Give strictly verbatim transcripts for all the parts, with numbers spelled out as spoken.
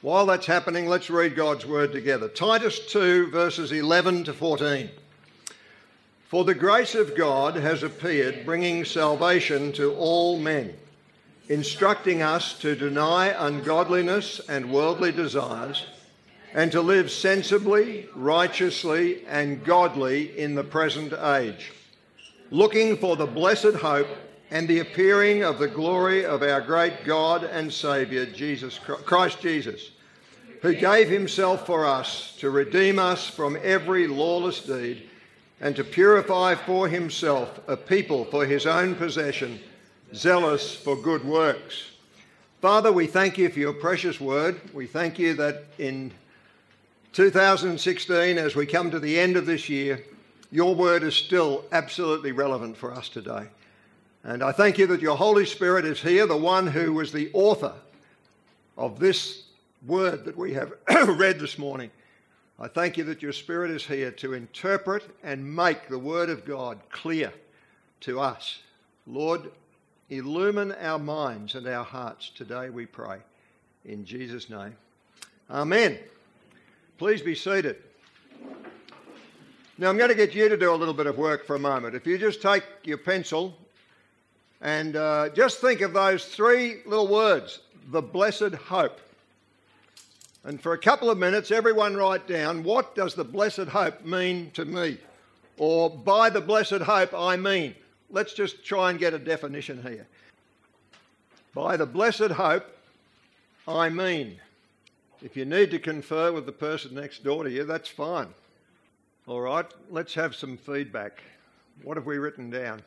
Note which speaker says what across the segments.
Speaker 1: While that's happening, let's read God's word together. Titus two, verses eleven to fourteen. For the grace of God has appeared, bringing salvation to all men, instructing us to deny ungodliness and worldly desires, and to live sensibly, righteously, and godly in the present age, looking for the blessed hope and the appearing of the glory of our great God and Saviour, Jesus Christ Jesus, who gave himself for us to redeem us from every lawless deed and to purify for himself a people for his own possession, zealous for good works. Father, we thank you for your precious word. We thank you that in two thousand sixteen, as we come to the end of this year, your word is still absolutely relevant for us today. And I thank you that your Holy Spirit is here, the one who was the author of this word that we have read this morning. I thank you that your Spirit is here to interpret and make the word of God clear to us. Lord, illumine our minds and our hearts today, we pray. In Jesus' name. Amen. Please be seated. Now I'm going to get you to do a little bit of work for a moment. If you just take your pencil and uh, just think of those three little words, the blessed hope. And for a couple of minutes, everyone write down, what does the blessed hope mean to me? Or by the blessed hope, I mean. Let's just try and get a definition here. By the blessed hope, I mean. If you need to confer with the person next door to you, that's fine. All right, let's have some feedback. What have we written down?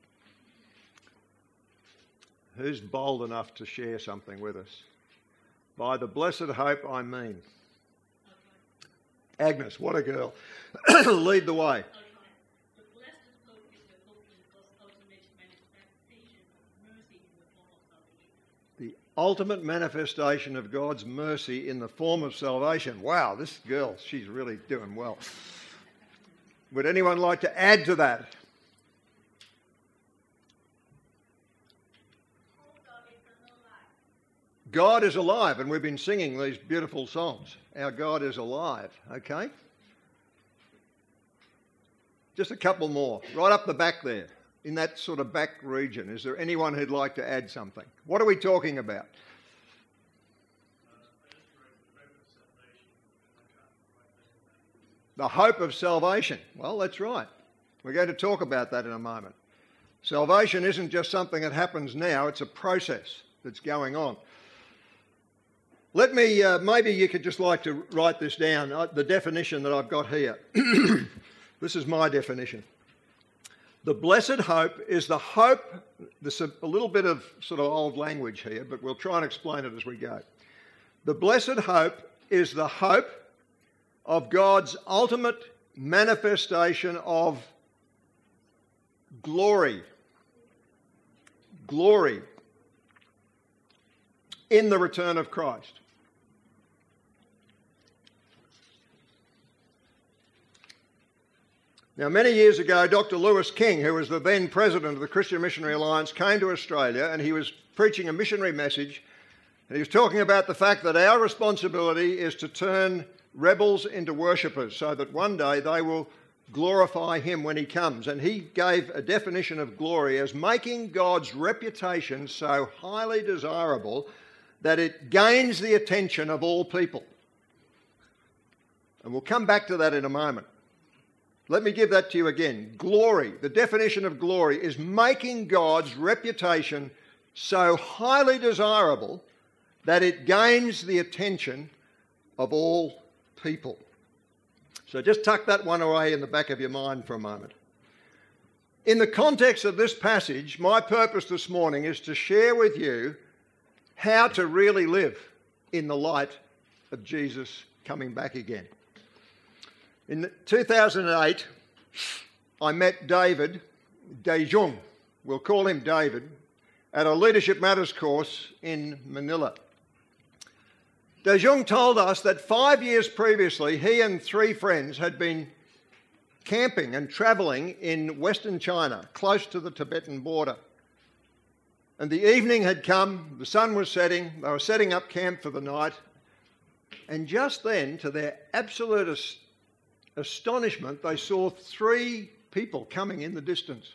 Speaker 1: Who's bold enough to share something with us? By the blessed hope, I mean. Okay. Agnes, what a girl. Lead the way.
Speaker 2: Okay. The blessed hope is the hope in God's ultimate manifestation of mercy in the form of salvation.
Speaker 1: The ultimate manifestation of God's mercy in the form of salvation. Wow, this girl, she's really doing well. Would anyone like to add to that? God is alive, and we've been singing these beautiful songs. Our God is alive, okay? Just a couple more. Right up the back there, in that sort of back region. Is there anyone who'd like to add something? What are we talking about? The hope of salvation. Well, that's right. We're going to talk about that in a moment. Salvation isn't just something that happens now, it's a process that's going on. Let me, uh, maybe you could just like to write this down, uh, the definition that I've got here. This is my definition. The blessed hope is the hope, there's a, a little bit of sort of old language here, but we'll try and explain it as we go. The blessed hope is the hope of God's ultimate manifestation of glory. Glory in the return of Christ. Now, many years ago, Doctor Lewis King, who was the then president of the Christian Missionary Alliance, came to Australia and he was preaching a missionary message. And he was talking about the fact that our responsibility is to turn rebels into worshippers so that one day they will glorify him when he comes. And he gave a definition of glory as making God's reputation so highly desirable that it gains the attention of all people. And we'll come back to that in a moment. Let me give that to you again. Glory, the definition of glory is making God's reputation so highly desirable that it gains the attention of all people. So just tuck that one away in the back of your mind for a moment. In the context of this passage, my purpose this morning is to share with you how to really live in the light of Jesus coming back again. In two thousand eight, I met David De Jong, we'll call him David, at a Leadership Matters course in Manila. De Jong told us that five years previously, he and three friends had been camping and travelling in Western China, close to the Tibetan border. And the evening had come, the sun was setting, they were setting up camp for the night, And just then, to their absolute as- astonishment, they saw three people coming in the distance.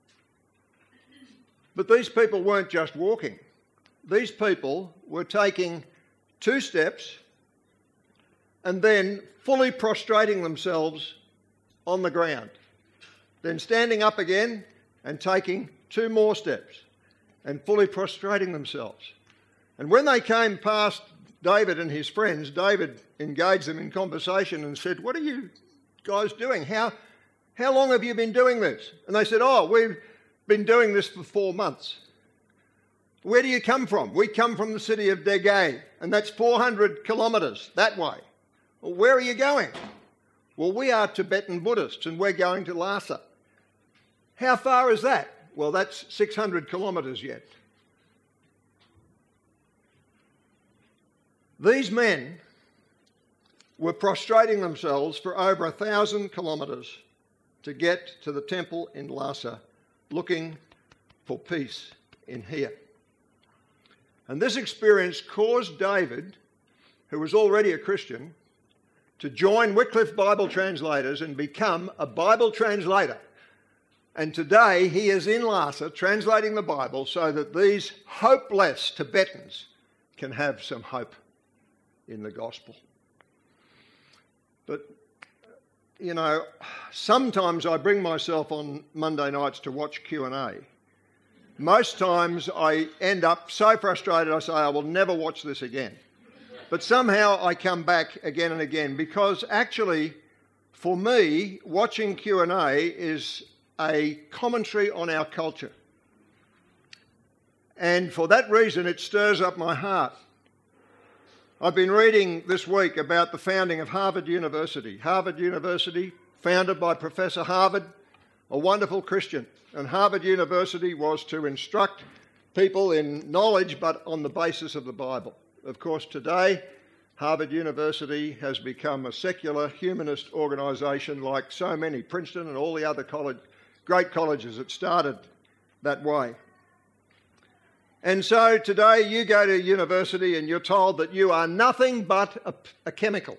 Speaker 1: But these people weren't just walking. These people were taking two steps and then fully prostrating themselves on the ground. Then standing up again and taking two more steps and fully prostrating themselves. And when they came past David and his friends, David engaged them in conversation and said, "What are you guys doing? How, how long have you been doing this?" And they said, "Oh, we've been doing this for four months. "Where do you come from?" "We come from the city of Degay, and that's four hundred kilometres that way." "Well, where are you going?" "Well, we are Tibetan Buddhists and we're going to Lhasa." "How far is that?" "Well, that's six hundred kilometres yet." These men were prostrating themselves for over a thousand kilometres to get to the temple in Lhasa, looking for peace in here. And this experience caused David, who was already a Christian, to join Wycliffe Bible Translators and become a Bible translator. And today he is in Lhasa translating the Bible so that these hopeless Tibetans can have some hope in the gospel. But, you know, sometimes I bring myself on Monday nights to watch Q and A. Most times I end up so frustrated I say I will never watch this again. But somehow I come back again and again because actually for me watching Q and A is a commentary on our culture. And for that reason it stirs up my heart. I've been reading this week about the founding of Harvard University. Harvard University, founded by Professor Harvard, a wonderful Christian. And Harvard University was to instruct people in knowledge, but on the basis of the Bible. Of course, today, Harvard University has become a secular humanist organisation like so many, Princeton and all the other college, great colleges that started that way. And so today you go to university and you're told that you are nothing but a, a chemical.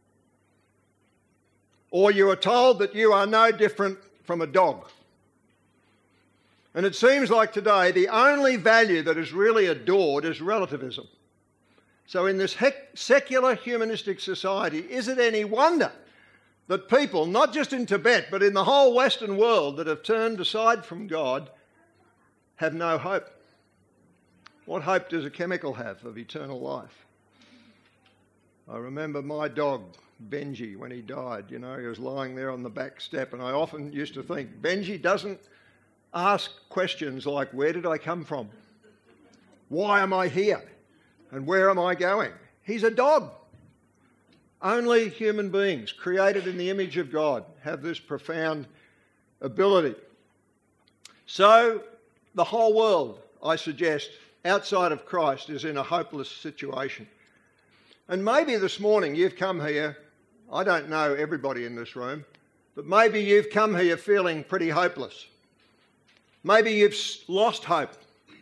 Speaker 1: Or you are told that you are no different from a dog. And it seems like today the only value that is really adored is relativism. So in this hec- secular humanistic society, is it any wonder that people, not just in Tibet, but in the whole Western world that have turned aside from God, have no hope? What hope does a chemical have of eternal life? I remember my dog, Benji, when he died. You know, he was lying there on the back step, and I often used to think, Benji doesn't ask questions like, where did I come from? Why am I here? And where am I going? He's a dog. Only human beings created in the image of God have this profound ability. So the whole world, I suggest, outside of Christ is in a hopeless situation. And maybe this morning you've come here, I don't know everybody in this room, but maybe you've come here feeling pretty hopeless. Maybe you've lost hope.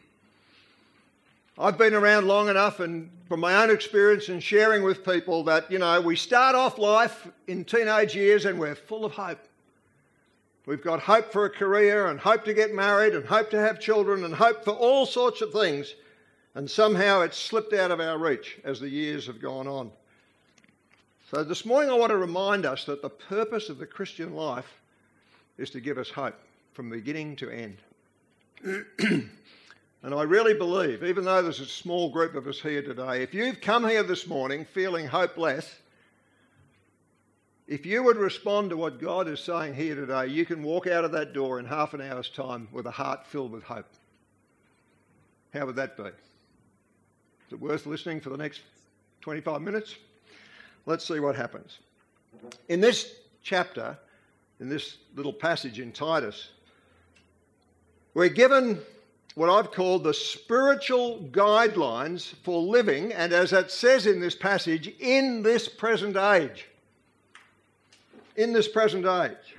Speaker 1: I've been around long enough, and from my own experience and sharing with people, that, you know, we start off life in teenage years and we're full of hope. We've got hope for a career and hope to get married and hope to have children and hope for all sorts of things. And somehow it's slipped out of our reach as the years have gone on. So this morning I want to remind us that the purpose of the Christian life is to give us hope from beginning to end. And I really believe, even though there's a small group of us here today, if you've come here this morning feeling hopeless, if you would respond to what God is saying here today, you can walk out of that door in half an hour's time with a heart filled with hope. How would that be? Is it worth listening for the next twenty-five minutes? Let's see what happens. In this chapter, in this little passage in Titus, we're given what I've called the spiritual guidelines for living, and as it says in this passage, in this present age. In this present age.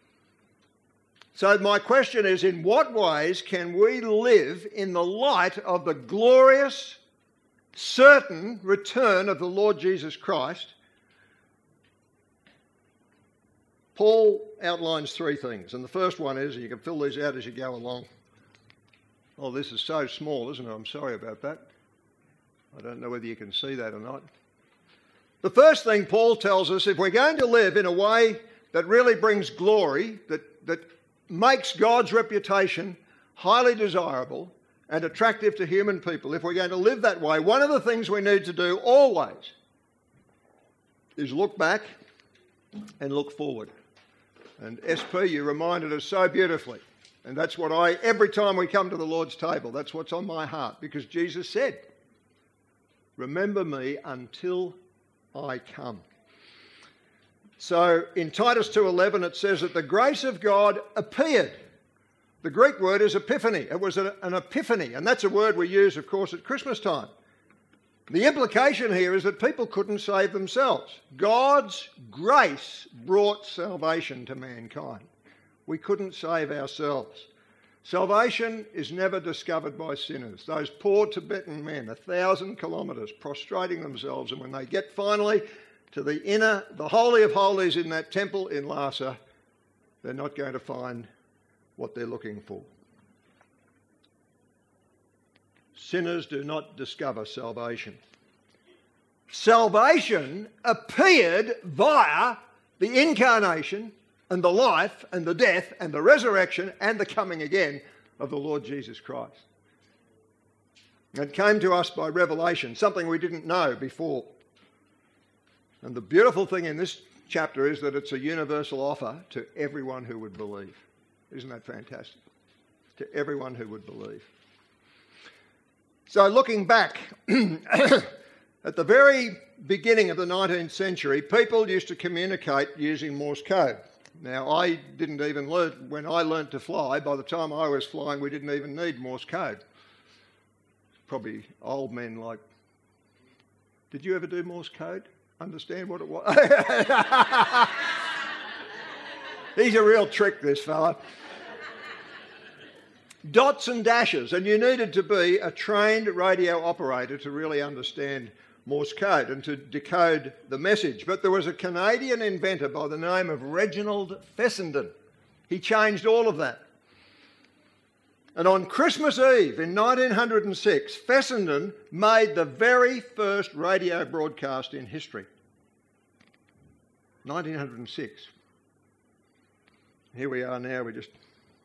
Speaker 1: So my question is, in what ways can we live in the light of the glorious certain return of the Lord Jesus Christ, Paul outlines three things. And the first one is, and you can fill these out as you go along. Oh, this is so small, isn't it? I'm sorry about that. I don't know whether you can see that or not. The first thing Paul tells us, if we're going to live in a way that really brings glory, that, that makes God's reputation highly desirable and attractive to human people, if we're going to live that way, one of the things we need to do always is look back and look forward. And S P, you reminded us so beautifully. And that's what I, every time we come to the Lord's table, that's what's on my heart. Because Jesus said, remember me until I come. So in Titus two eleven it says that the grace of God appeared. The Greek word is epiphany. It was an epiphany, and that's a word we use, of course, at Christmas time. The implication here is that people couldn't save themselves. God's grace brought salvation to mankind. We couldn't save ourselves. Salvation is never discovered by sinners. Those poor Tibetan men, a thousand kilometres, prostrating themselves, and when they get finally to the inner, the Holy of Holies in that temple in Lhasa, they're not going to find what they're looking for. Sinners do not discover salvation. Salvation appeared via the incarnation and the life and the death and the resurrection and the coming again of the Lord Jesus Christ. It came to us by revelation, something we didn't know before. And the beautiful thing in this chapter is that it's a universal offer to everyone who would believe. Isn't that fantastic? To everyone who would believe. So looking back, at the very beginning of the nineteenth century, people used to communicate using Morse code. Now, I didn't even learn, when I learnt to fly, by the time I was flying, we didn't even need Morse code. Probably old men like, did you ever do Morse code? Understand what it was? He's a real trick, this fella. Dots and dashes, and you needed to be a trained radio operator to really understand Morse code and to decode the message. But there was a Canadian inventor by the name of Reginald Fessenden. He changed all of that. And on Christmas Eve in nineteen oh six, Fessenden made the very first radio broadcast in history. nineteen oh six. Here we are now, we just...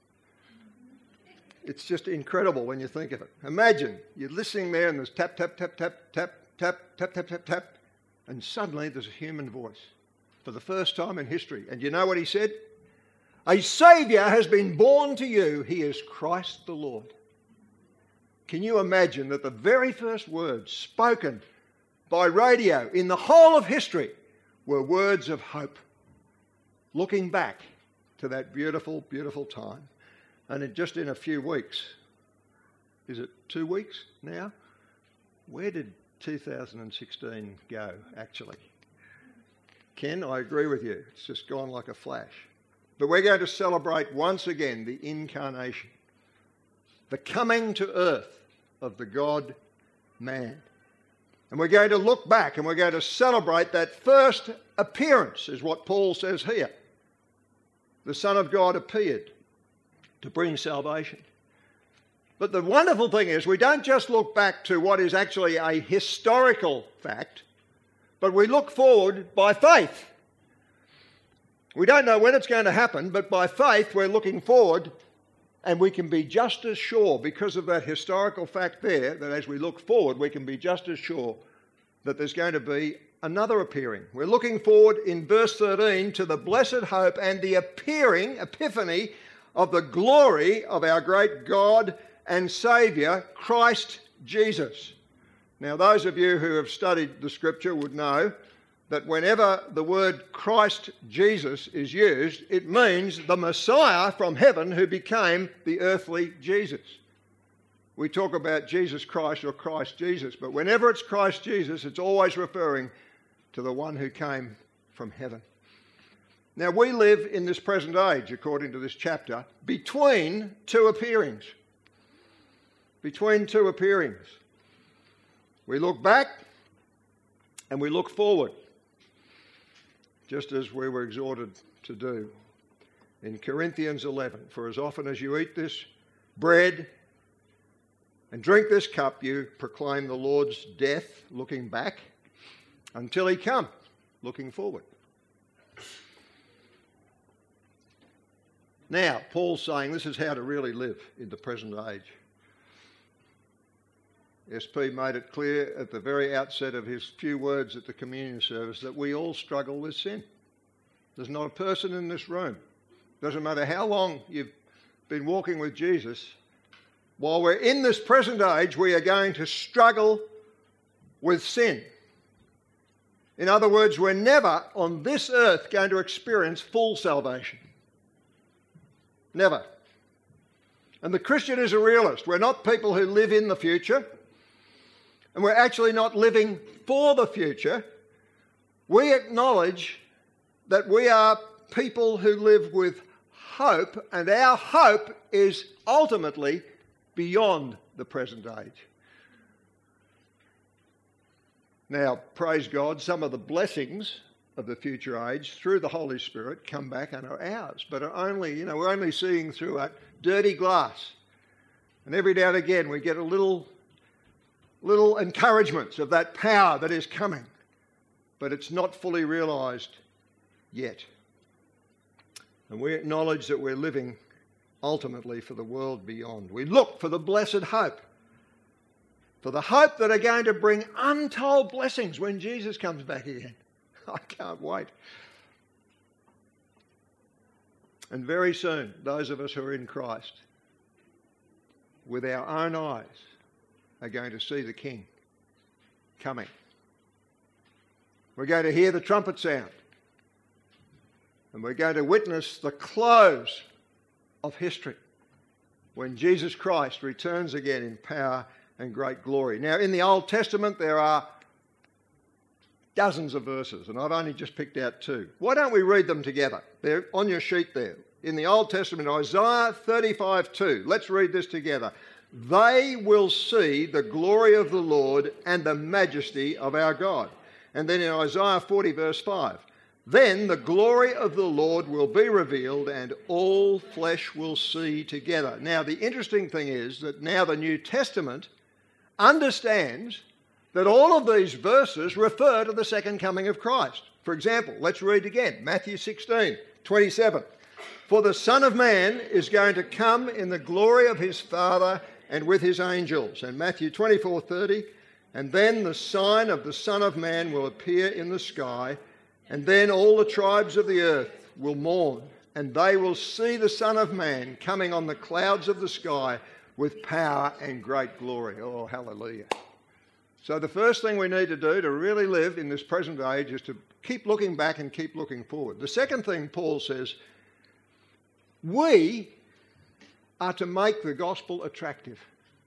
Speaker 1: It's just incredible when you think of it. Imagine you're listening there and there's tap, tap, tap, tap, tap, tap, tap, tap, tap, tap, and suddenly there's a human voice for the first time in history. And you know what he said? A Saviour has been born to you. He is Christ the Lord. Can you imagine that the very first words spoken by radio in the whole of history were words of hope, looking back to that beautiful, beautiful time. And in just in a few weeks, is it two weeks now? Where did two thousand sixteen go, actually? Ken, I agree with you. It's just gone like a flash. But we're going to celebrate once again the incarnation, the coming to earth of the God-man. And we're going to look back and we're going to celebrate that first appearance, is what Paul says here. The Son of God appeared to bring salvation. But the wonderful thing is we don't just look back to what is actually a historical fact, but we look forward by faith. We don't know when it's going to happen, but by faith we're looking forward, and we can be just as sure, because of that historical fact there, that as we look forward we can be just as sure that there's going to be another appearing. We're looking forward in verse thirteen to the blessed hope and the appearing, epiphany, of the glory of our great God and Saviour, Christ Jesus. Now, those of you who have studied the Scripture would know that whenever the word Christ Jesus is used, it means the Messiah from heaven who became the earthly Jesus. We talk about Jesus Christ or Christ Jesus, but whenever it's Christ Jesus, it's always referring to the one who came from heaven. Now, we live in this present age, according to this chapter, between two appearings. Between two appearings. We look back and we look forward, just as we were exhorted to do in Corinthians eleven. For as often as you eat this bread and drink this cup, you proclaim the Lord's death, looking back, until he comes, looking forward. Now, Paul's saying this is how to really live in the present age. S P made it clear at the very outset of his few words at the communion service that we all struggle with sin. There's not a person in this room, doesn't matter how long you've been walking with Jesus, while we're in this present age, we are going to struggle with sin. In other words, we're never on this earth going to experience full salvation. Never. And the Christian is a realist. We're not people who live in the future, and we're actually not living for the future. We acknowledge that we are people who live with hope, and our hope is ultimately beyond the present age. Now, praise God, some of the blessings of the future age through the Holy Spirit come back and are ours, but are only, you know, we're only seeing through a dirty glass. And every now and again we get a little, little encouragements of that power that is coming, but it's not fully realised yet. And we acknowledge that we're living ultimately for the world beyond. We look for the blessed hope, for the hope that are going to bring untold blessings when Jesus comes back again. I can't wait. And very soon, those of us who are in Christ, with our own eyes, are going to see the King coming. We're going to hear the trumpet sound. And we're going to witness the close of history when Jesus Christ returns again in power and great glory. Now, in the Old Testament, there are dozens of verses, and I've only just picked out two. Why don't we read them together? They're on your sheet there. In the Old Testament, Isaiah thirty-five two. Let's read this together. They will see the glory of the Lord and the majesty of our God. And then in Isaiah forty verse five. Then the glory of the Lord will be revealed and all flesh will see together. Now, the interesting thing is that now the New Testament understands that all of these verses refer to the second coming of Christ. For example, let's read again, Matthew sixteen twenty-seven. For the Son of Man is going to come in the glory of his Father and with his angels. And Matthew twenty-four thirty. And then the sign of the Son of Man will appear in the sky, and then all the tribes of the earth will mourn, and they will see the Son of Man coming on the clouds of the sky with power and great glory. Oh, hallelujah. So the first thing we need to do to really live in this present age is to keep looking back and keep looking forward. The second thing Paul says, we are to make the gospel attractive.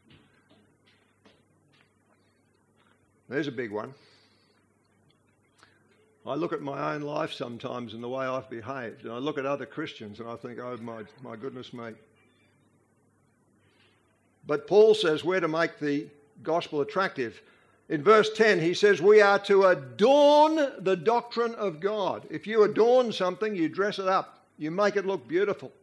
Speaker 1: There's a big one. I look at my own life sometimes and the way I've behaved, and I look at other Christians and I think, oh my, my goodness me. But Paul says we're to make the gospel attractive. In verse ten, he says we are to adorn the doctrine of God. If you adorn something, you dress it up. You make it look beautiful.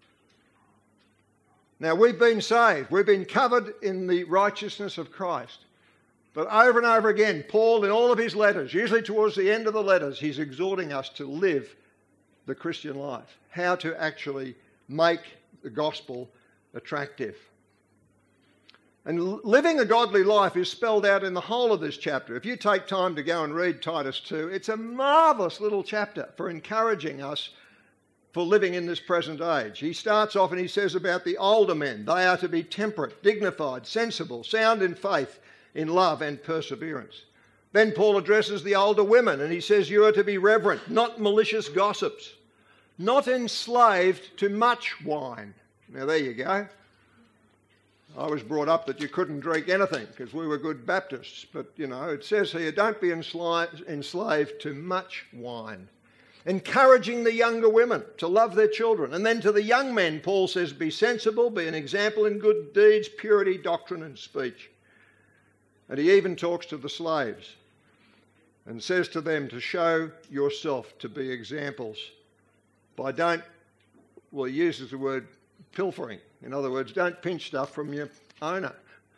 Speaker 1: Now, we've been saved. We've been covered in the righteousness of Christ. But over and over again, Paul, in all of his letters, usually towards the end of the letters, he's exhorting us to live the Christian life, how to actually make the gospel attractive. And living a godly life is spelled out in the whole of this chapter. If you take time to go and read Titus two, it's a marvellous little chapter for encouraging us for living in this present age. He starts off and he says about the older men, they are to be temperate, dignified, sensible, sound in faith, in love and perseverance. Then Paul addresses the older women and he says you are to be reverent, not malicious gossips, not enslaved to much wine. Now there you go. I was brought up that you couldn't drink anything because we were good Baptists. But, you know, it says here, don't be enslaved, enslaved to much wine. Encouraging the younger women to love their children. And then to the young men, Paul says, be sensible, be an example in good deeds, purity, doctrine and speech. And he even talks to the slaves and says to them to show yourself to be examples by don't, well, he uses the word pilfering. In other words, don't pinch stuff from your owner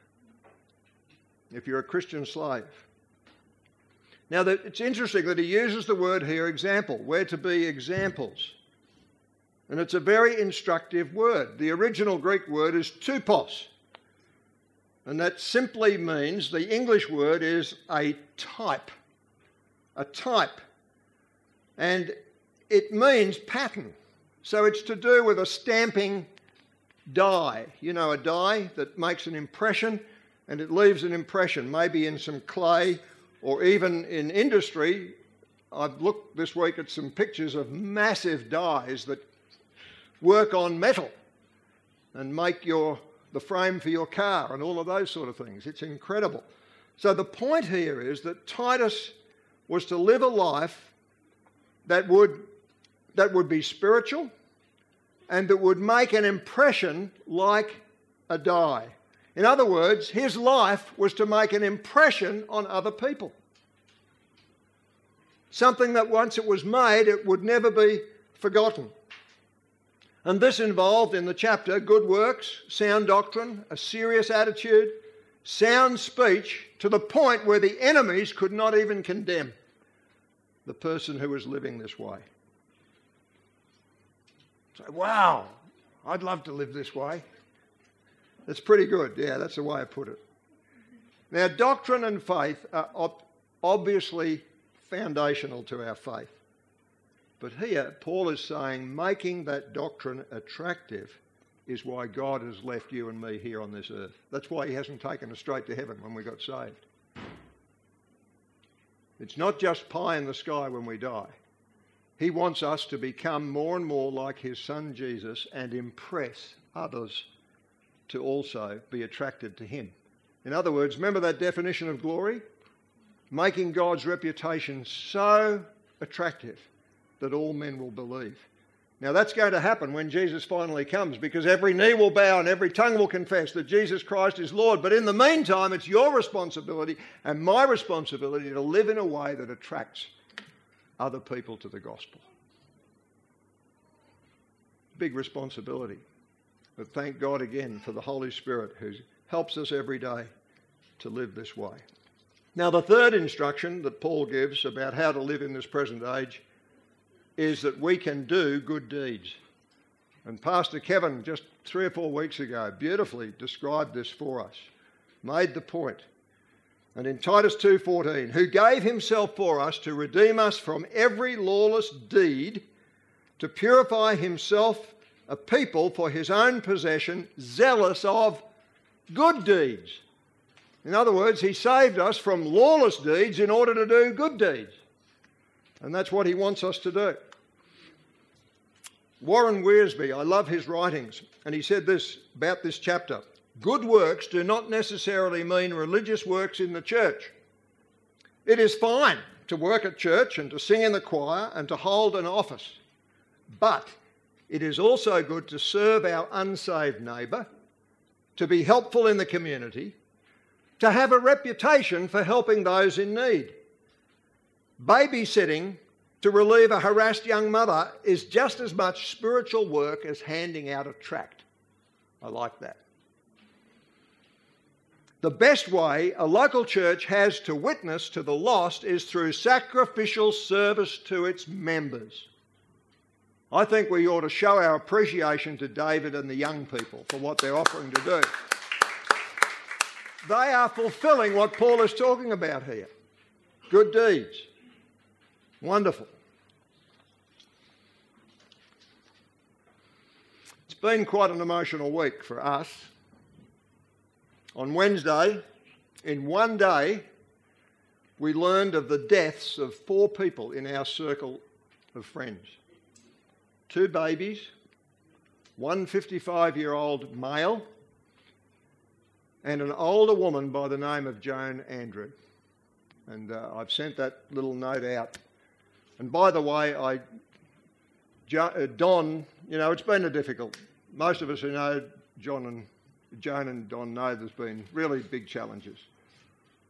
Speaker 1: if you're a Christian slave. Now, it's interesting that he uses the word here, example. We're to be examples. And it's a very instructive word. The original Greek word is tupos. And that simply means, the English word is a type. A type. And it means pattern. So it's to do with a stamping die. You know, a die that makes an impression and it leaves an impression, maybe in some clay or even in industry. I've looked this week at some pictures of massive dies that work on metal and make your the frame for your car and all of those sort of things. It's incredible. So the point here is that Titus was to live a life that would, that would be spiritual and that would make an impression like a die. In other words, his life was to make an impression on other people. Something that once it was made, it would never be forgotten. And this involved in the chapter good works, sound doctrine, a serious attitude, sound speech, to the point where the enemies could not even condemn the person who was living this way. So, wow, I'd love to live this way. That's pretty good. Yeah, that's the way I put it. Now, doctrine and faith are ob- obviously foundational to our faith. But here, Paul is saying making that doctrine attractive is why God has left you and me here on this earth. That's why he hasn't taken us straight to heaven when we got saved. It's not just pie in the sky when we die. He wants us to become more and more like his son Jesus and impress others to also be attracted to him. In other words, remember that definition of glory? Making God's reputation so attractive that all men will believe. Now that's going to happen when Jesus finally comes, because every knee will bow and every tongue will confess that Jesus Christ is Lord. But in the meantime, it's your responsibility and my responsibility to live in a way that attracts other people to the gospel. Big responsibility. But thank God again for the Holy Spirit who helps us every day to live this way. Now the third instruction that Paul gives about how to live in this present age is that we can do good deeds. And Pastor Kevin, just three or four weeks ago, beautifully described this for us, made the point. And in Titus two fourteen, who gave himself for us to redeem us from every lawless deed, to purify himself a people for his own possession, zealous of good deeds. In other words, he saved us from lawless deeds in order to do good deeds. And that's what he wants us to do. Warren Wiersbe, I love his writings, and he said this about this chapter. Good works do not necessarily mean religious works in the church. It is fine to work at church and to sing in the choir and to hold an office. But it is also good to serve our unsaved neighbour, to be helpful in the community, to have a reputation for helping those in need. Babysitting to relieve a harassed young mother is just as much spiritual work as handing out a tract. I like that. The best way a local church has to witness to the lost is through sacrificial service to its members. I think we ought to show our appreciation to David and the young people for what they're offering to do. They are fulfilling what Paul is talking about here. Good deeds. Wonderful. It's been quite an emotional week for us. On Wednesday, in one day, we learned of the deaths of four people in our circle of friends. Two babies, one fifty-five-year-old male, and an older woman by the name of Joan Andrew. And uh, I've sent that little note out. And by the way, I, jo, uh, Don, you know, it's been a difficult. Most of us who know John and Joan and Don know there's been really big challenges.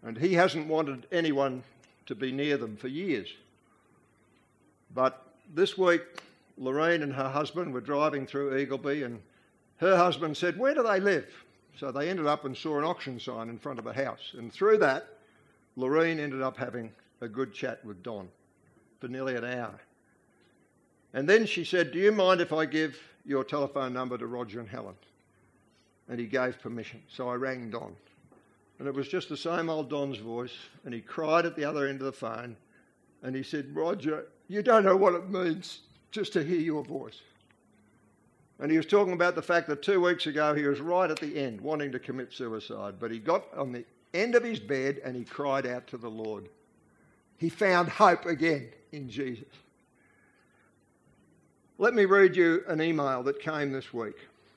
Speaker 1: And he hasn't wanted anyone to be near them for years. But this week, Lorraine and her husband were driving through Eagleby, and her husband said, "Where do they live?" So they ended up and saw an auction sign in front of a house. And through that, Lorraine ended up having a good chat with Don for nearly an hour. And then she said, "Do you mind if I give your telephone number to Roger and Helen?" And he gave permission. So I rang Don. And it was just the same old Don's voice. And he cried at the other end of the phone. And he said, "Roger, you don't know what it means just to hear your voice." And he was talking about the fact that two weeks ago he was right at the end, wanting to commit suicide. But he got on the end of his bed and he cried out to the Lord. He found hope again in Jesus. Let me read you an email that came this week.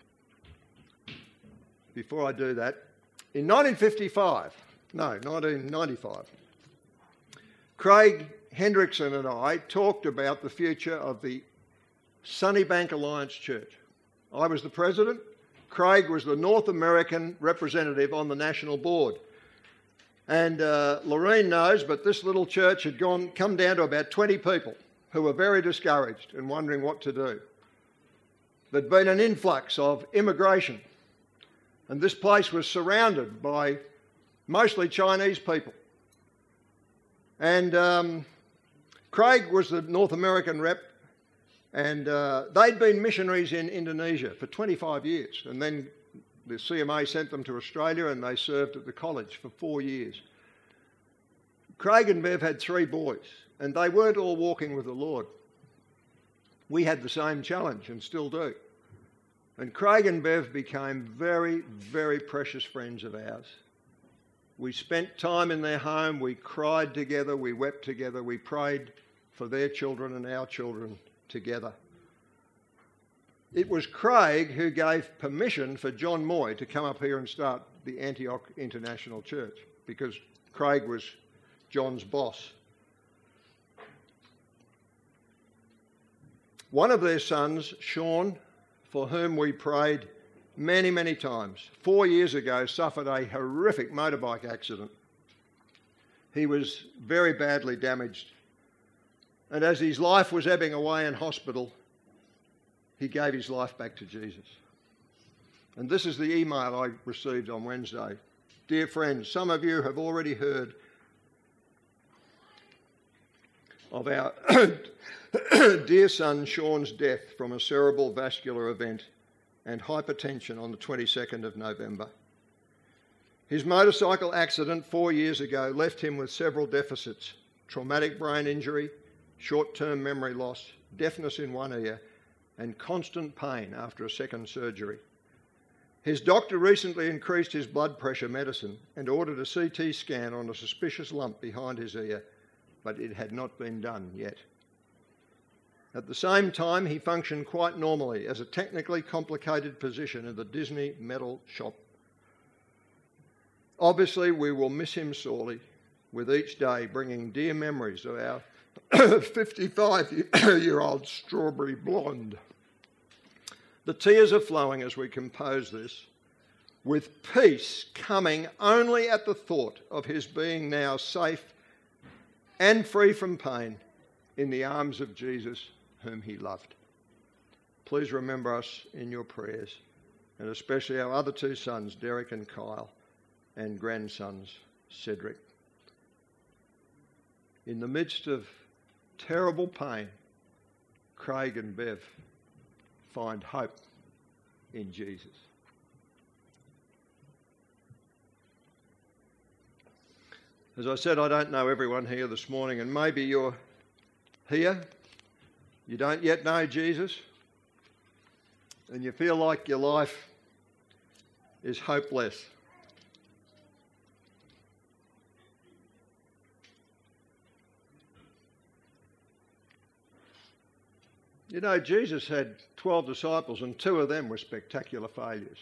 Speaker 1: Before I do that, in nineteen fifty-five, no, nineteen ninety-five, Craig Hendrickson and I talked about the future of the Sunnybank Alliance Church. I was the president. Craig was the North American representative on the national board. And uh, Lorraine knows, but this little church had gone come down to about twenty people who were very discouraged and wondering what to do. There'd been an influx of immigration, and this place was surrounded by mostly Chinese people. And um, Craig was the North American rep, and uh, they'd been missionaries in Indonesia for twenty-five years, and then the C M A sent them to Australia and they served at the college for four years. Craig and Bev had three boys, and they weren't all walking with the Lord. We had the same challenge and still do. And Craig and Bev became very, very precious friends of ours. We spent time in their home, we cried together, we wept together, we prayed for their children and our children together. It was Craig who gave permission for John Moy to come up here and start the Antioch International Church, because Craig was John's boss. One of their sons, Sean, for whom we prayed many, many times, four years ago suffered a horrific motorbike accident. He was very badly damaged, and as his life was ebbing away in hospital, he gave his life back to Jesus. And this is the email I received on Wednesday. "Dear friends, some of you have already heard of our dear son Sean's death from a cerebral vascular event and hypertension on the twenty-second of November. His motorcycle accident four years ago left him with several deficits: traumatic brain injury, short-term memory loss, deafness in one ear, and constant pain after a second surgery. His doctor recently increased his blood pressure medicine and ordered a C T scan on a suspicious lump behind his ear, but it had not been done yet. At the same time, he functioned quite normally as a technically complicated position in the Disney metal shop. Obviously, we will miss him sorely, with each day bringing dear memories of our fifty-five-year-old strawberry blonde. The tears are flowing as we compose this, with peace coming only at the thought of his being now safe and free from pain in the arms of Jesus, whom he loved. Please remember us in your prayers, and especially our other two sons, Derek and Kyle, and grandsons, Cedric. In the midst of terrible pain, Craig and Bev find hope in Jesus. As I said, I don't know everyone here this morning, and maybe you're here, you don't yet know Jesus, and you feel like your life is hopeless. You know, Jesus had twelve disciples and two of them were spectacular failures.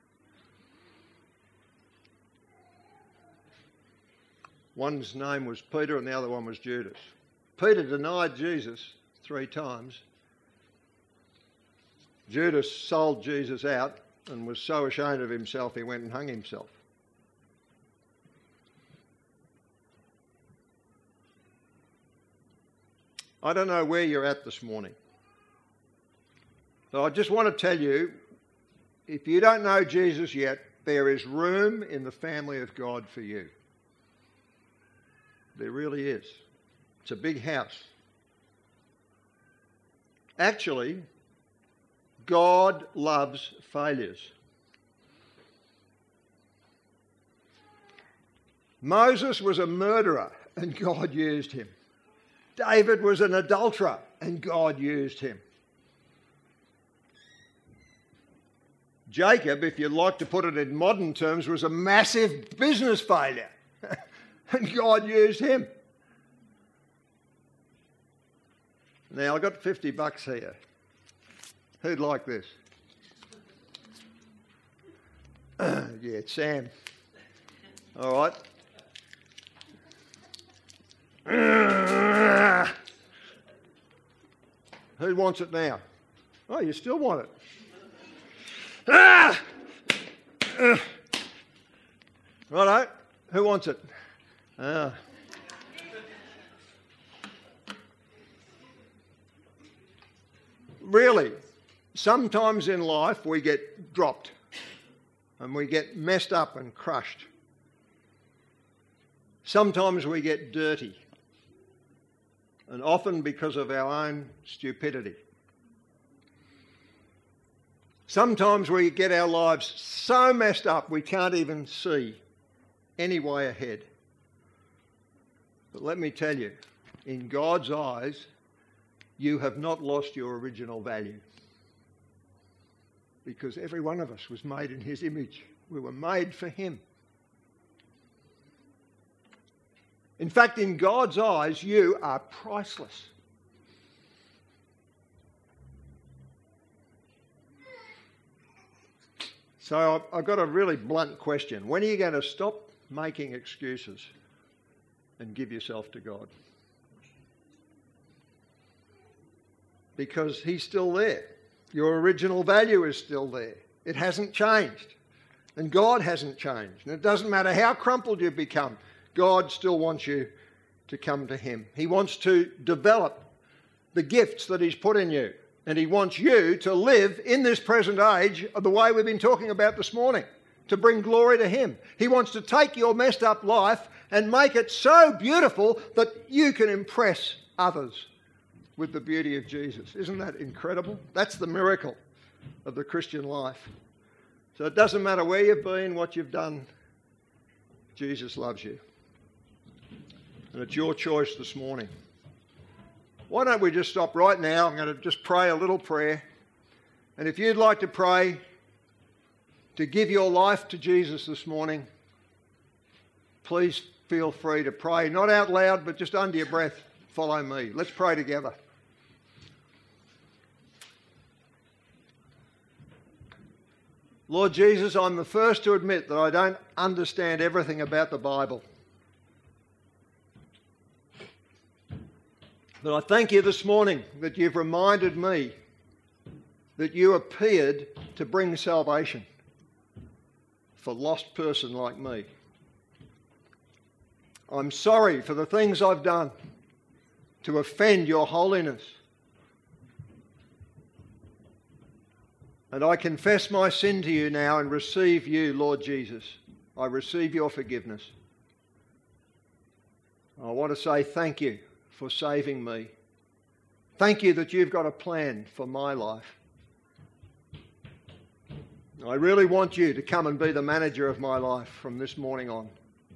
Speaker 1: One's name was Peter and the other one was Judas. Peter denied Jesus three times. Judas sold Jesus out and was so ashamed of himself he went and hung himself. I don't know where you're at this morning. So I just want to tell you, if you don't know Jesus yet, there is room in the family of God for you. There really is. It's a big house. Actually, God loves failures. Moses was a murderer and God used him. David was an adulterer and God used him. Jacob, if you'd like to put it in modern terms, was a massive business failure and God used him. Now, I've got fifty bucks here. Who'd like this? Yeah, it's Sam. All right. Who wants it now? Oh, you still want it? Righto. Who wants it? Ah. Really, sometimes in life we get dropped and we get messed up and crushed. Sometimes we get dirty, and often because of our own stupidity. Sometimes we get our lives so messed up we can't even see any way ahead. But let me tell you, in God's eyes, you have not lost your original value. Because every one of us was made in his image. We were made for him. In fact, in God's eyes, you are priceless. So I've got a really blunt question. When are you going to stop making excuses and give yourself to God? Because he's still there. Your original value is still there. It hasn't changed. And God hasn't changed. And it doesn't matter how crumpled you've become, God still wants you to come to him. He wants to develop the gifts that he's put in you. And he wants you to live in this present age the way we've been talking about this morning, to bring glory to him. He wants to take your messed up life and make it so beautiful that you can impress others with the beauty of Jesus. Isn't that incredible? That's the miracle of the Christian life. So it doesn't matter where you've been, what you've done, Jesus loves you. And it's your choice this morning. Why don't we just stop right now? I'm going to just pray a little prayer. And if you'd like to pray to give your life to Jesus this morning, please feel free to pray. Not out loud, but just under your breath. Follow me. Let's pray together. Lord Jesus, I'm the first to admit that I don't understand everything about the Bible. But I thank you this morning that you've reminded me that you appeared to bring salvation for a lost person like me. I'm sorry for the things I've done to offend your holiness. And I confess my sin to you now and receive you, Lord Jesus. I receive your forgiveness. I want to say thank you for saving me. Thank you that you've got a plan for my life. I really want you to come and be the manager of my life from this morning on.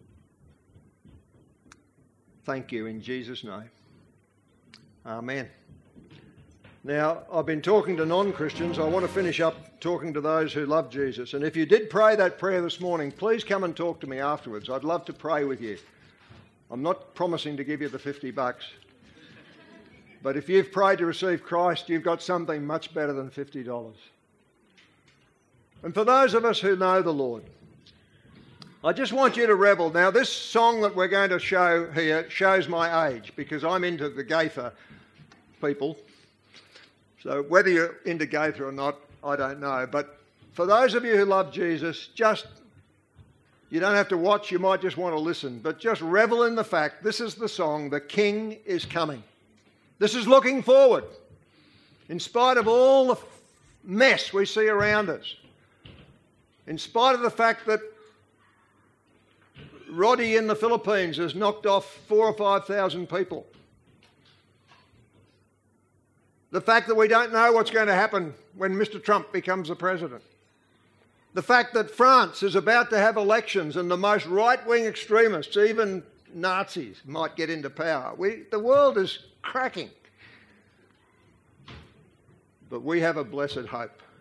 Speaker 1: Thank you in Jesus' name. Amen. Now, I've been talking to non-Christians. I want to finish up talking to those who love Jesus. And if you did pray that prayer this morning, please come and talk to me afterwards. I'd love to pray with you. I'm not promising to give you the fifty bucks. But if you've prayed to receive Christ, you've got something much better than fifty dollars. And for those of us who know the Lord, I just want you to revel. Now, this song that we're going to show here shows my age because I'm into the Gaither people. So whether you're into Gaither or not, I don't know. But for those of you who love Jesus, just, you don't have to watch, you might just want to listen. But just revel in the fact, this is the song, The King is Coming. This is looking forward, in spite of all the mess we see around us, in spite of the fact that Roddy in the Philippines has knocked off four or five thousand people. The fact that we don't know what's going to happen when Mister Trump becomes the president. The fact that France is about to have elections and the most right-wing extremists, even Nazis, might get into power. We, the world is cracking. But we have a blessed hope.